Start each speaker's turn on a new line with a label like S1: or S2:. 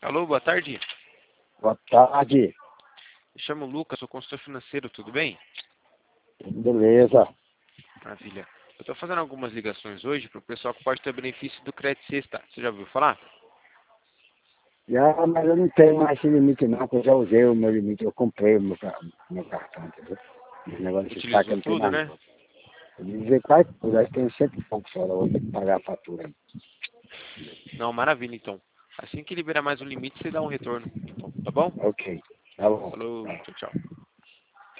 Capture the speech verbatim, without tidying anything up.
S1: Alô, boa tarde.
S2: Boa tarde.
S1: Me chamo Lucas, sou consultor financeiro, tudo bem?
S2: Beleza.
S1: Maravilha. Eu estou fazendo algumas ligações hoje para o pessoal que pode ter benefício do Crédito Sexta. Você já ouviu falar?
S2: Já, mas eu não tenho mais esse limite não, porque eu já usei o meu limite, eu comprei o meu, ca- meu cartão, entendeu? Esse negócio de saque eu
S1: Utilizou
S2: não tenho
S1: tudo,
S2: mais
S1: né?
S2: não. Eu usei quase tudo, acho que tem cento e pouco só, eu vou ter que pagar a fatura aí.
S1: Não, maravilha então. Assim que liberar mais um limite, você dá um retorno. Então, tá bom?
S2: Ok, tá bom.
S1: Falou,
S2: Tá.
S1: tchau, tchau.